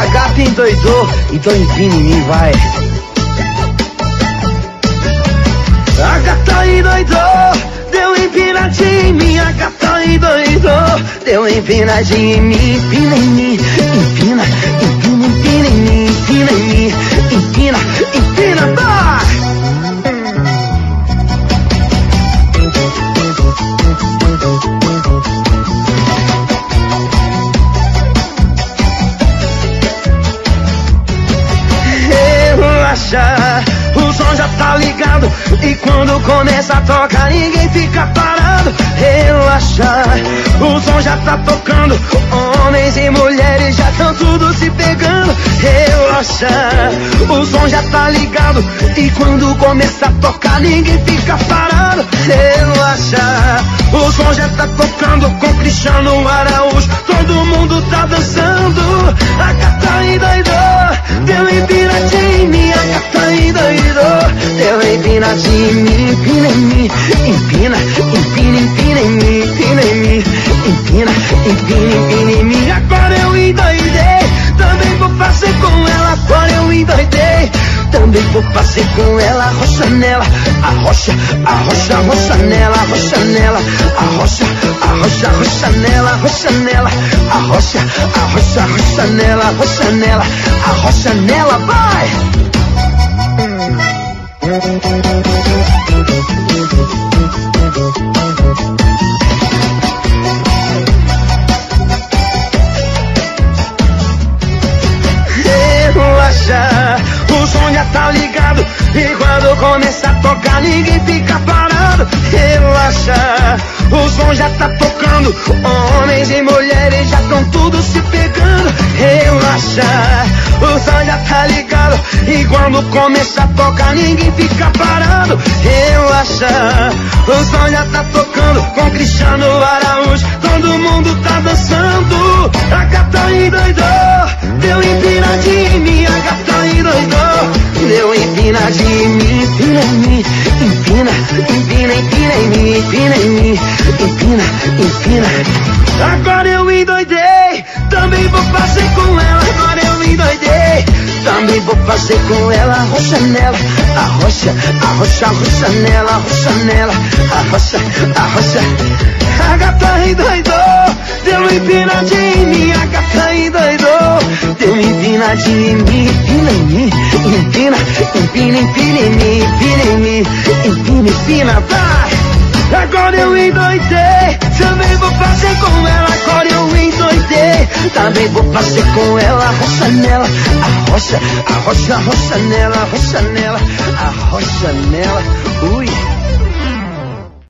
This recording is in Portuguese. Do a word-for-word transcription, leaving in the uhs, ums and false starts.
A gata endoidou, então empina em mim, vai. A gata endoidou, deu empinadinha em mim. A gata endoidou, deu empinadinha em mim. Empina em mim, empina, empina, empina em mim. Empina em mim, empina, empina, vai. Relaxa, o som já tá ligado e quando começa a tocar ninguém fica parado. Relaxa, o som já tá tocando, homens e mulheres já tão tudo se pegando. Relaxa, o som já tá ligado e quando começa a tocar ninguém fica parado. Relaxa, o som já tá tocando com Cristiano Araújo, todo mundo tá dançando. A gata endoidou, deu empinadinha em mim. A gata endoidou, deu empinadinha em mim. Empina em mim, empina, empina, empina em mim. Empina em mim, empina, empina, empina em mim. Agora eu endoidei, também vou fazer com ela. Agora eu endoidei, também vou fazer com ela. Arrocha nela, arrocha, arrocha, arrocha nela. Arrocha nela, arrocha, arrocha, arrocha nela. Arrocha nela, arrocha, arrocha, arrocha nela. Arrocha nela, arrocha nela, vai! Relaxa, o som já tá ligado e quando começa a tocar ninguém fica parado. Relaxa, o som já tá tocando, homens e mulheres já tão tudo se pegando. Relaxa, o som já tá ligado e quando começa a tocar ninguém fica parado. Relaxa, o som já tá tocando com Cristiano Araújo, todo mundo tá dançando. A gata endoidou, deu empinadinha em mim. A gata endoidou, deu empinadinha em mim. Empina em mim, empina, empina, empina em mim. Empina em mim, empina, empina. Agora eu endoidei, também vou fazer com ela. Agora eu endoidei, também vou fazer com ela. Arrocha nela, arrocha, arrocha, arrocha nela. Arrocha nela, arrocha, arrocha. A gata endoidou, deu empinadinha em mim. A gata endoidou, deu empinadinha em mim. Empina em mim, empina, empina, empina em mim. Empina em mim, empina, empina, vai! Agora eu endoidei, também vou fazer com ela. Agora eu endoidei, também vou fazer com ela. Arrocha nela, arrocha, arrocha, arrocha nela. Arrocha nela, arrocha nela, ui.